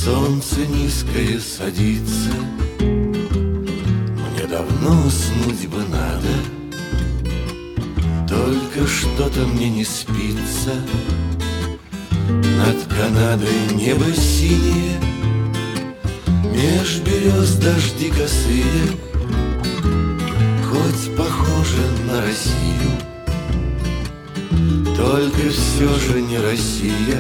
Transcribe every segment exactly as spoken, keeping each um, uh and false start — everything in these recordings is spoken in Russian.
Солнце низкое садится, мне давно уснуть бы надо, только что-то мне не спится. Над Канадой небо синее, меж берез дожди косые, хоть похоже на Россию, только все же не Россия.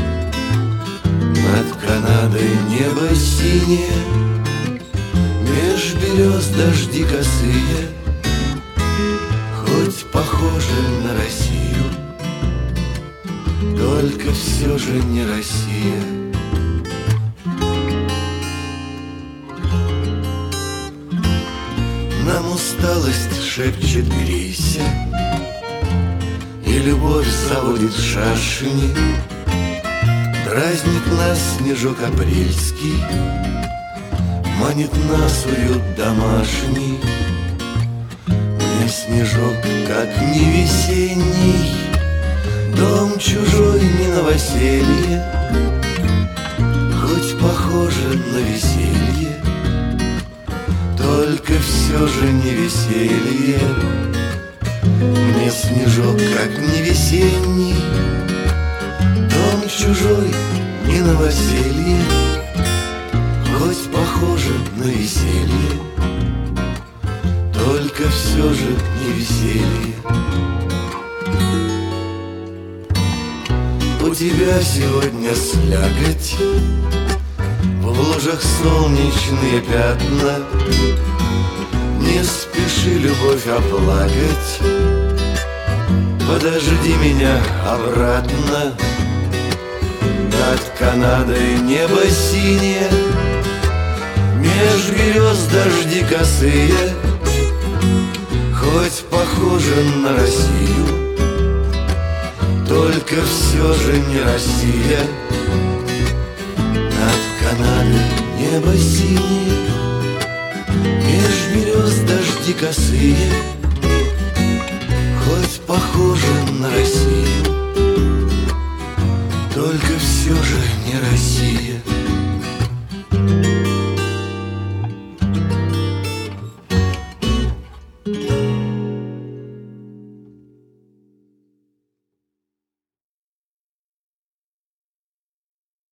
Над Канадой небо синее, меж берез дожди косые, хоть похоже на Россию, только все же не Россия. Нам усталость шепчет грейся, и любовь заводит шашни. Дразнит нас снежок апрельский, манит нас уют домашний. Мне снежок как не весенний, дом чужой не новоселье, хоть похоже на веселье, только все же не веселье. Мне снежок как не весенний, дом чужой не новоселье, хоть похоже на веселье, только все же не веселье. У тебя сегодня слякоть, в лужах солнечные пятна. Не спеши, любовь, оплакать, подожди меня обратно. Над Канадой небо синее, меж берез дожди косые, хоть похоже на Россию, только все же не Россия. Над Канадой небо синее, меж берез дожди косые, хоть похоже на Россию, только все же не Россия.